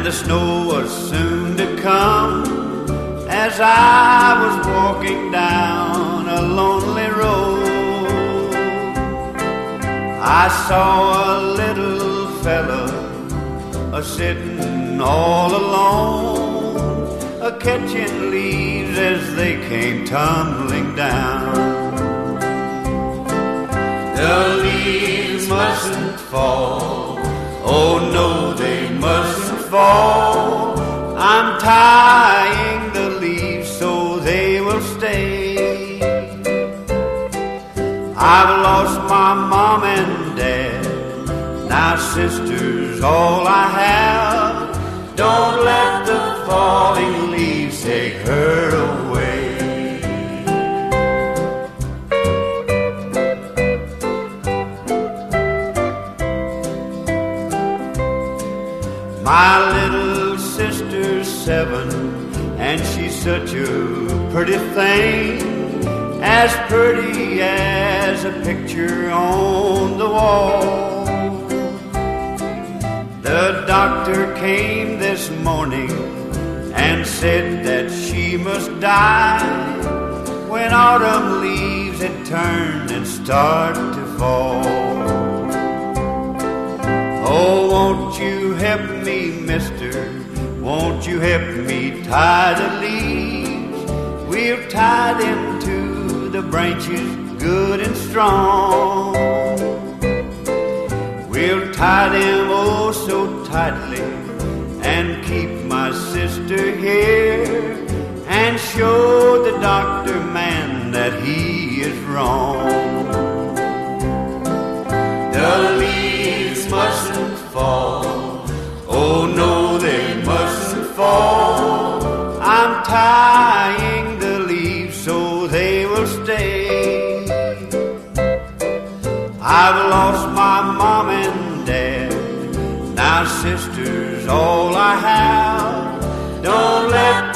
and the snow was soon to come. As I was walking down a lonely road, I saw a little fella a-sitting all alone, a-catching leaves as they came tumbling down. The leaves mustn't fall, oh no, they mustn't fall. I'm tying the leaves so they will stay. I've lost my mom and dad, now sister's all I have. Don't let the falling leaves take her away. My little sister's 7, and she's such a pretty thing, as pretty as a picture on the wall. The doctor came this morning and said that she must die when autumn leaves had turned and start to fall. Oh, won't you help me, mister? Won't you help me tie the leaves? We'll tie them to the branches good and strong. We'll tie them oh so tightly and keep my sister here and show the doctor man that he is wrong. The leaves mustn't fall, oh no, they mustn't fall. I'm tying the leaves so they will stay. I've lost my mom and dad, now sister's all I have. Don't let